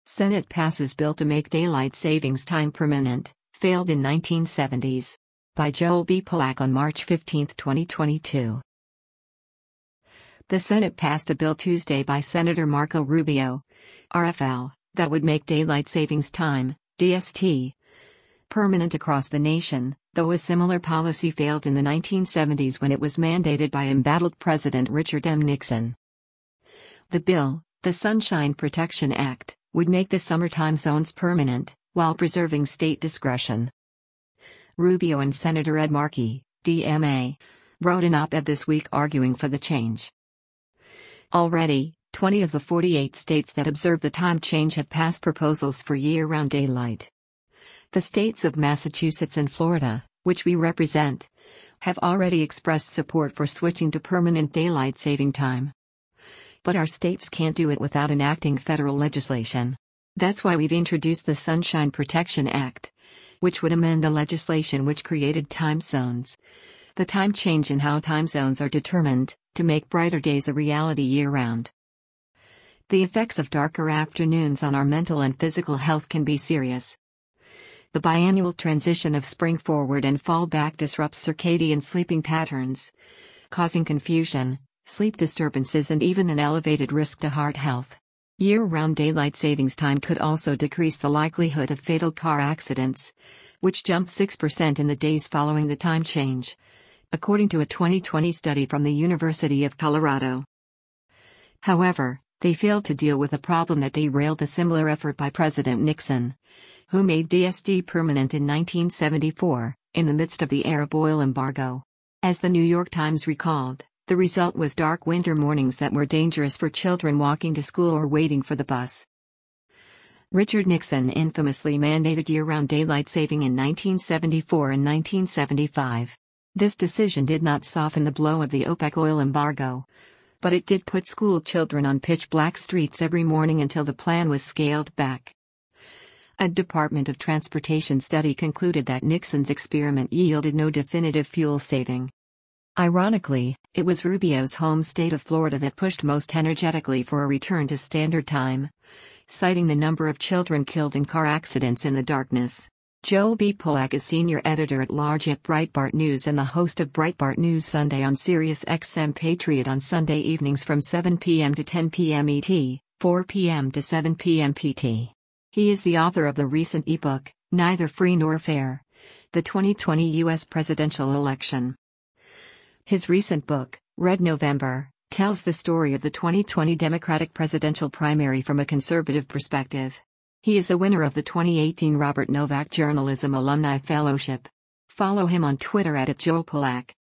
Senate passes bill to make daylight savings time permanent, failed in 1970s. By Joel B. Polak on March 15, 2022. The Senate passed a bill Tuesday by Senator Marco Rubio, RFL, that would make daylight savings time, DST, permanent across the nation, though a similar policy failed in the 1970s when it was mandated by embattled President Richard M. Nixon. The bill, the Sunshine Protection Act, would make the summer time zones permanent, while preserving state discretion. Rubio and Senator Ed Markey, DMA, wrote an op-ed this week arguing for the change. Already, 20 of the 48 states that observe the time change have passed proposals for year-round daylight. The states of Massachusetts and Florida, which we represent, have already expressed support for switching to permanent daylight saving time. But our states can't do it without enacting federal legislation. That's why we've introduced the Sunshine Protection Act, which would amend the legislation which created time zones. The time change in how time zones are determined, to make brighter days a reality year-round. The effects of darker afternoons on our mental and physical health can be serious. The biannual transition of spring forward and fall back disrupts circadian sleeping patterns, causing confusion, sleep disturbances and even an elevated risk to heart health. Year-round daylight savings time could also decrease the likelihood of fatal car accidents, which jumped 6% in the days following the time change, according to a 2020 study from the University of Colorado. However, they failed to deal with a problem that derailed a similar effort by President Nixon, who made DST permanent in 1974, in the midst of the Arab oil embargo. As the New York Times recalled, the result was dark winter mornings that were dangerous for children walking to school or waiting for the bus. Richard Nixon infamously mandated year-round daylight saving in 1974 and 1975. This decision did not soften the blow of the OPEC oil embargo, but it did put school children on pitch-black streets every morning until the plan was scaled back. A Department of Transportation study concluded that Nixon's experiment yielded no definitive fuel saving. Ironically, it was Rubio's home state of Florida that pushed most energetically for a return to standard time, citing the number of children killed in car accidents in the darkness. Joel B. Polak is senior editor-at-large at Breitbart News and the host of Breitbart News Sunday on Sirius XM Patriot on Sunday evenings from 7 p.m. to 10 p.m. ET, 4 p.m. to 7 p.m. PT. He is the author of the recent ebook, Neither Free Nor Fair: The 2020 U.S. Presidential Election. His recent book, Red November, tells the story of the 2020 Democratic presidential primary from a conservative perspective. He is a winner of the 2018 Robert Novak Journalism Alumni Fellowship. Follow him on Twitter @JoelPolak.